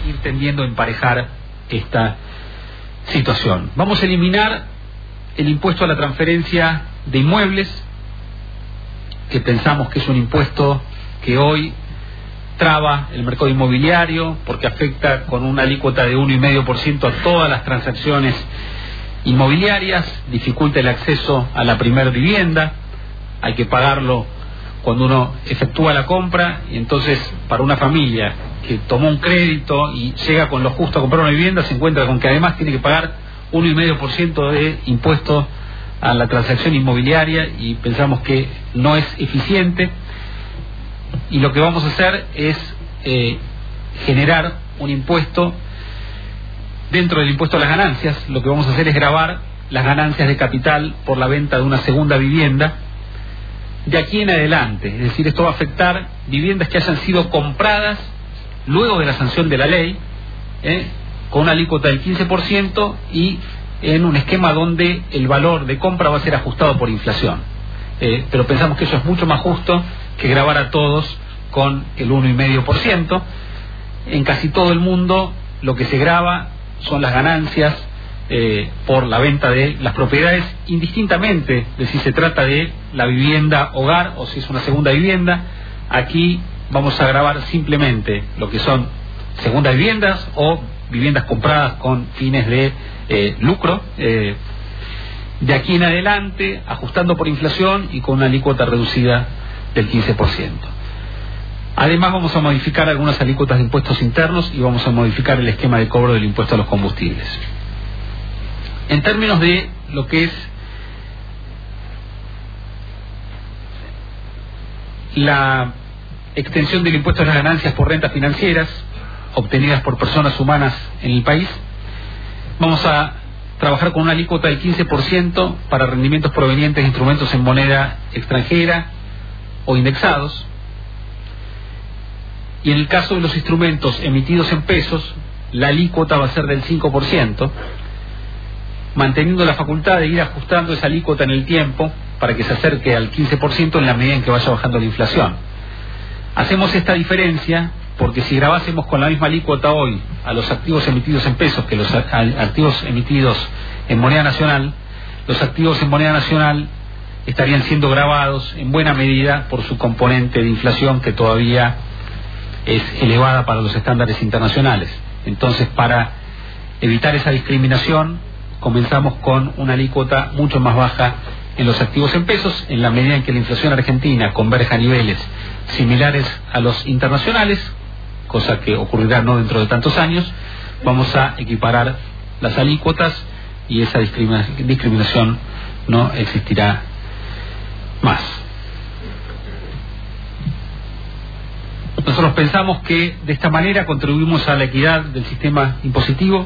ir tendiendo a emparejar esta situación. Vamos a eliminar el impuesto a la transferencia de inmuebles, que pensamos que es un impuesto que hoy traba el mercado inmobiliario porque afecta con una alícuota de 1,5% a todas las transacciones inmobiliarias, dificulta el acceso a la primera vivienda, hay que pagarlo cuando uno efectúa la compra, y entonces para una familia que tomó un crédito y llega con lo justo a comprar una vivienda, se encuentra con que además tiene que pagar 1,5% de impuesto a la transacción inmobiliaria, y pensamos que no es eficiente, y lo que vamos a hacer es generar un impuesto dentro del impuesto a las ganancias. Lo que vamos a hacer es gravar las ganancias de capital por la venta de una segunda vivienda de aquí en adelante, es decir, esto va a afectar viviendas que hayan sido compradas luego de la sanción de la ley, con una alícuota del 15% y en un esquema donde el valor de compra va a ser ajustado por inflación. Pero pensamos que eso es mucho más justo que gravar a todos con el 1,5%. En casi todo el mundo lo que se grava son las ganancias por la venta de las propiedades, indistintamente de si se trata de la vivienda hogar o si es una segunda vivienda. Aquí vamos a gravar simplemente lo que son segundas viviendas o viviendas compradas con fines de lucro, de aquí en adelante, ajustando por inflación y con una alícuota reducida del 15%. Además vamos a modificar algunas alícuotas de impuestos internos y vamos a modificar el esquema de cobro del impuesto a los combustibles. En términos de lo que es la extensión del impuesto a las ganancias por rentas financieras obtenidas por personas humanas en el país, vamos a trabajar con una alícuota del 15% para rendimientos provenientes de instrumentos en moneda extranjera o indexados, y en el caso de los instrumentos emitidos en pesos, la alícuota va a ser del 5%, manteniendo la facultad de ir ajustando esa alícuota en el tiempo para que se acerque al 15% en la medida en que vaya bajando la inflación. Hacemos esta diferencia porque si grabásemos con la misma alícuota hoy a los activos emitidos en pesos que los activos emitidos en moneda nacional, los activos en moneda nacional estarían siendo grabados en buena medida por su componente de inflación, que todavía es elevada para los estándares internacionales. Entonces, para evitar esa discriminación, comenzamos con una alícuota mucho más baja en los activos en pesos. En la medida en que la inflación argentina converja a niveles similares a los internacionales, cosa que ocurrirá no dentro de tantos años, vamos a equiparar las alícuotas y esa discriminación no existirá más. Nosotros pensamos que de esta manera contribuimos a la equidad del sistema impositivo.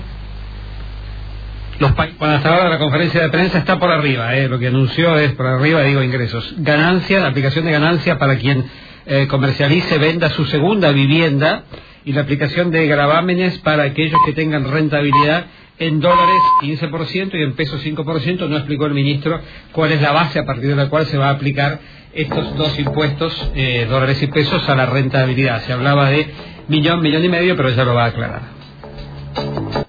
Bueno, hasta ahora la conferencia de prensa está por arriba, lo que anunció es por arriba, ingresos. Ganancia, la aplicación de ganancia para quien comercialice, venda su segunda vivienda, y la aplicación de gravámenes para aquellos que tengan rentabilidad en dólares 15% y en pesos 5%. No explicó el ministro cuál es la base a partir de la cual se va a aplicar estos dos impuestos, dólares y pesos, a la rentabilidad. Se hablaba de millón y medio, pero ya lo va a aclarar.